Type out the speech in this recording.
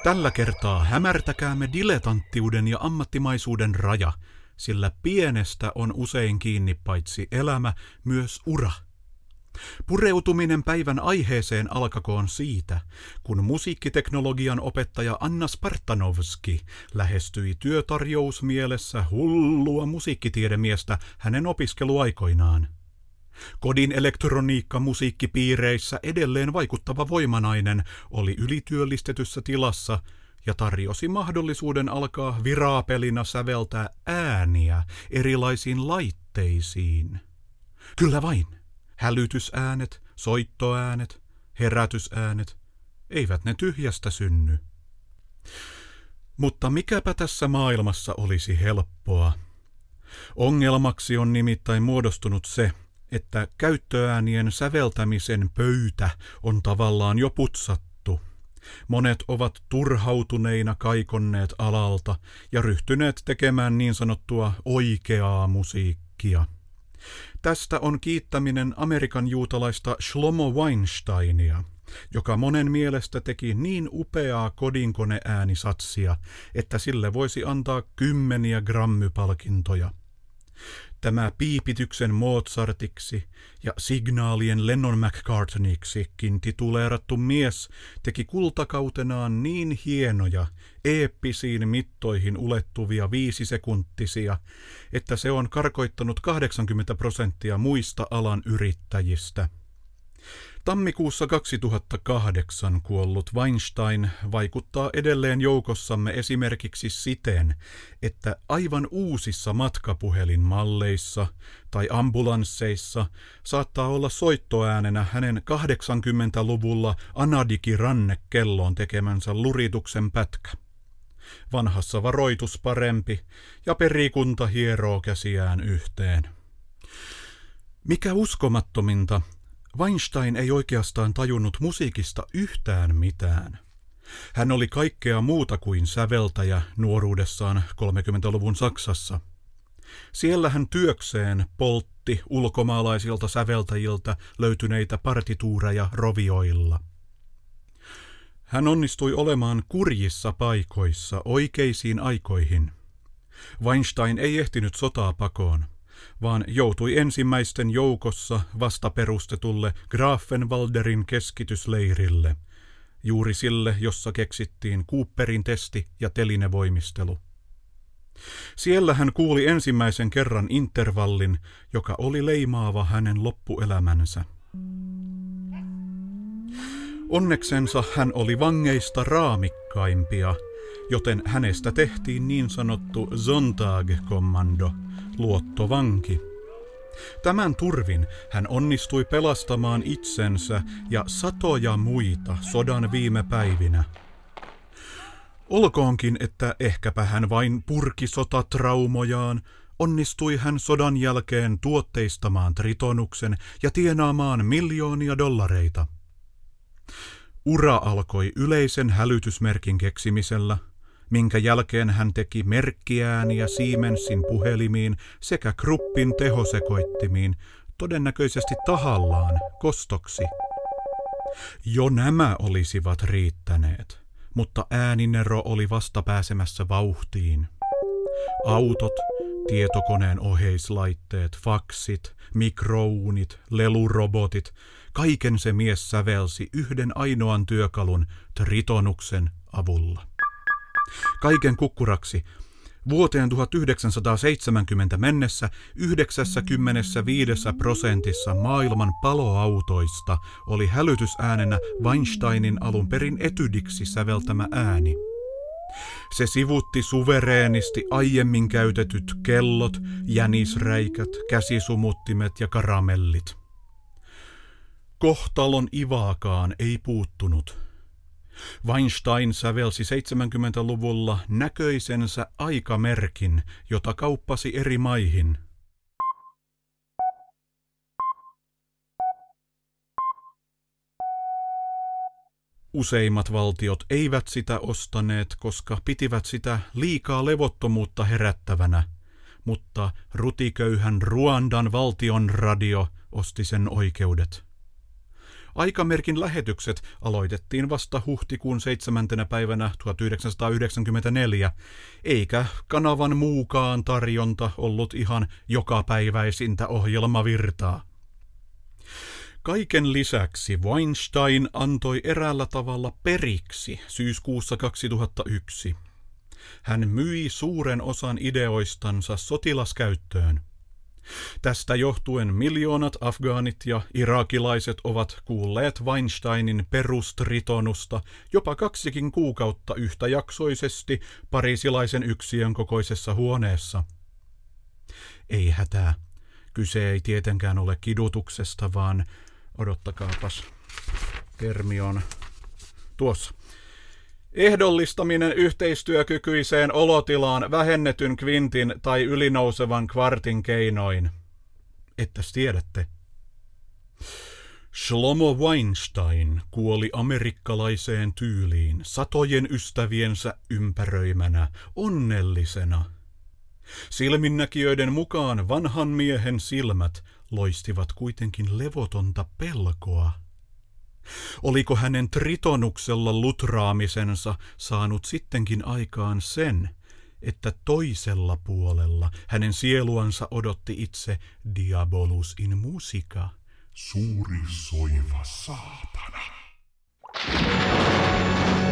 Tällä kertaa hämärtäkäämme diletanttiuden ja ammattimaisuuden raja, sillä pienestä on usein kiinni paitsi elämä, myös ura. Pureutuminen päivän aiheeseen alkakoon siitä, kun musiikkiteknologian opettaja Anna Spartanovski lähestyi työtarjousmielessä hullua musiikkitiedemiestä hänen opiskeluaikoinaan. Kodin elektroniikka musiikkipiireissä edelleen vaikuttava voimanainen oli ylityöllistetyssä tilassa ja tarjosi mahdollisuuden alkaa viraapelina säveltää ääniä erilaisiin laitteisiin. Kyllä vain. Hälytysäänet, soittoäänet, herätysäänet, eivät ne tyhjästä synny. Mutta mikäpä tässä maailmassa olisi helppoa? Ongelmaksi on nimittäin muodostunut se, että käyttöäänien säveltämisen pöytä on tavallaan jo putsattu. Monet ovat turhautuneina kaikonneet alalta ja ryhtyneet tekemään niin sanottua oikeaa musiikkia. Tästä on kiittäminen Amerikan juutalaista Shlomo Weinsteinia, joka monen mielestä teki niin upeaa kodinkoneäänisatsia, että sille voisi antaa 10 Grammy-palkintoja. Tämä piipityksen Mozartiksi ja signaalien Lennon McCartneyksikin tituleerattu mies teki kultakautenaan niin hienoja, eeppisiin mittoihin ulettuvia 5-sekuntisia, että se on karkoittanut 80% muista alan yrittäjistä. Tammikuussa 2008 kuollut Weinstein vaikuttaa edelleen joukossamme esimerkiksi siten, että aivan uusissa matkapuhelinmalleissa tai ambulansseissa saattaa olla soittoäänenä hänen 80-luvulla Anadiki-rannekelloon tekemänsä lurituksen pätkä. Vanhassa varoitus parempi ja perikunta hieroo käsiään yhteen. Mikä uskomattominta, Weinstein ei oikeastaan tajunnut musiikista yhtään mitään. Hän oli kaikkea muuta kuin säveltäjä nuoruudessaan 30-luvun Saksassa. Siellä hän työkseen poltti ulkomaalaisilta säveltäjiltä löytyneitä partituureja rovioilla. Hän onnistui olemaan kurjissa paikoissa oikeisiin aikoihin. Weinstein ei ehtinyt sotaa pakoon, vaan joutui ensimmäisten joukossa vastaperustetulle Grafenwalderin keskitysleirille, juuri sille, jossa keksittiin Cooperin testi ja telinevoimistelu. Siellä hän kuuli ensimmäisen kerran intervallin, joka oli leimaava hänen loppuelämänsä. Onneksensa hän oli vangeista raamikkaimpia, joten hänestä tehtiin niin sanottu Sonntag-kommando, luottovanki. Tämän turvin hän onnistui pelastamaan itsensä ja satoja muita sodan viime päivinä. Olkoonkin, että ehkäpä hän vain purki sotatraumojaan, onnistui hän sodan jälkeen tuotteistamaan Tritonuksen ja tienaamaan miljoonia dollareita. Ura alkoi yleisen hälytysmerkin keksimisellä, minkä jälkeen hän teki merkkiääniä Siemensin puhelimiin sekä Kruppin tehosekoittimiin, todennäköisesti tahallaan, kostoksi. Jo nämä olisivat riittäneet, mutta ääninero oli vasta pääsemässä vauhtiin. Autot, tietokoneen oheislaitteet, faksit, mikrouunit, lelurobotit, kaiken se mies sävelsi yhden ainoan työkalun Tritonuksen avulla. Kaiken kukkuraksi vuoteen 1970 mennessä 95% maailman paloautoista oli hälytysäänenä Weinsteinin alun perin etydiksi säveltämä ääni. Se sivutti suvereenisti aiemmin käytetyt kellot, jänisräikät, käsisumuttimet ja karamellit. Kohtalon ivaakaan ei puuttunut. Weinstein sävelsi 70-luvulla näköisensä aikamerkin, jota kauppasi eri maihin. Useimmat valtiot eivät sitä ostaneet, koska pitivät sitä liikaa levottomuutta herättävänä, mutta rutiköyhän Ruandan valtion radio osti sen oikeudet. Aikamerkin lähetykset aloitettiin vasta huhtikuun 7. päivänä 1994, eikä kanavan muukaan tarjonta ollut ihan jokapäiväisintä ohjelmavirtaa. Kaiken lisäksi Weinstein antoi eräällä tavalla periksi syyskuussa 2001. Hän myi suuren osan ideoistansa sotilaskäyttöön. Tästä johtuen miljoonat afgaanit ja irakilaiset ovat kuulleet Weinsteinin perustritonusta jopa 2 kuukautta yhtäjaksoisesti pariisilaisen yksiön kokoisessa huoneessa. Ei hätää. Kyse ei tietenkään ole kidutuksesta, vaan odottakaapas. Termi on tuossa. Ehdollistaminen yhteistyökykyiseen olotilaan vähennetyn kvintin tai ylinousevan kvartin keinoin. Ettäs tiedätte. Shlomo Weinstein kuoli amerikkalaiseen tyyliin satojen ystäviensä ympäröimänä, onnellisena. Silminnäkijöiden mukaan vanhan miehen silmät loistivat kuitenkin levotonta pelkoa. Oliko hänen tritonuksella lutraamisensa saanut sittenkin aikaan sen, että toisella puolella hänen sieluansa odotti itse diabolus in musica, suuri soiva saatana?